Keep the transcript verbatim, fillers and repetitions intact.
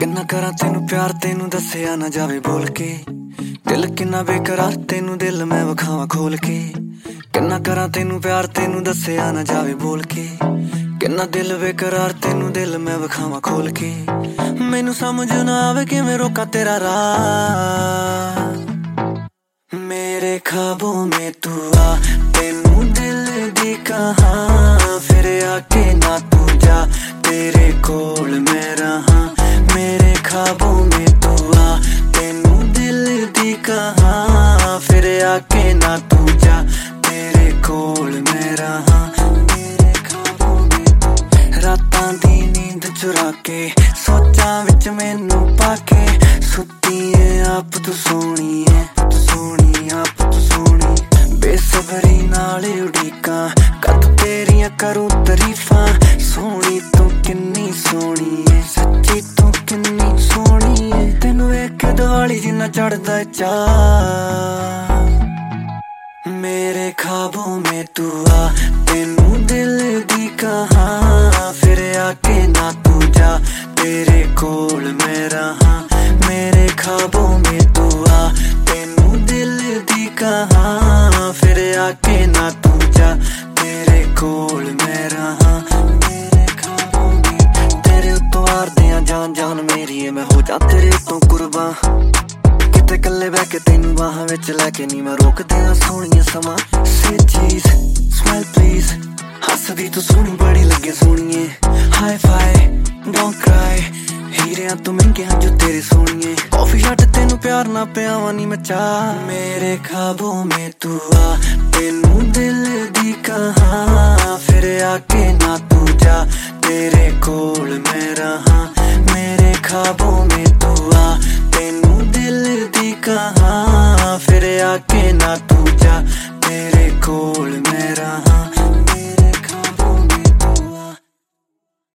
किन्ना करा तेनू प्यार तेनू दस्सिया ना जावे बोल के, दिल किन्ना बेकरार तेनू दिल मैं वखावां खोल के। किन्ना करा तेनू प्यार तेनू दस्सिया ना जावे बोल के, किन्ना दिल बेकरार तेनू दिल मैं वखावां खोल के। मैनू समझ ना आवे किवें रोका तेरा राह, मेरे ख्वाबों में तू आ तेनू दिल दी कहां, फिर आके ना तू जा तेरे कोल मैं रहा। मेरे ख्वाबों में तू आ तेनू दिल दी कहां, फिर आके ना तू जा तेरे कोल मैं रहा। मेरे ख्वाबों में तू रातां दी नींद चुरा के, सोचां विच मैनू पाके, सुत्ती ऐ आप तू सोहणी ऐ, तू सोहणी आप तू सोहणी। बेसबरी नाल उड़ीकां कद तेरियां करूं तरीफां, सोहणी तू किन्नी सोहणी ऐ, सच्ची तू किन्नी सोहणी ऐ। तेनू वेख के दिवाली जिन्ना चढ़दा चाऽ, मेरे ख्वाबों में तू आ तेनू दिल दी कहां, फिर आके ना तू जा तेरे कोल मैं रहा। मेरे ख्वाबों में तू आ तेनू दिल दी कहां, फिर आके ना तू जा तेरे कोल मैं रहा। मेरे ख्वाबों में तेरे उत्तों हारदे जान जान मेरी है, मैं हो जा तेरे तो कुर्बान। किते कल्ले बह के तेनू बाहां विच लैके नी मैं रोकदे सोहणिया समा। से चीज स्माइल प्लीज, हसदी तू सोहनी बड़ी लगे सोहणीए। हाई फाई डोंट क्राई, हीरियां तू महंगे हैं जो तेरे सोहणीए। कॉफी शॉट तेनू प्यार ना पियावां नी मैं चाह, मेरे ख्वाबों में तू आ तेनू दिल दी कहां, फिर आके ना तू जा तेरे कोल मैं रहा। मेरे ख्वाबों में तू आ तेनू दिल दी कहां, फिर आके ना तू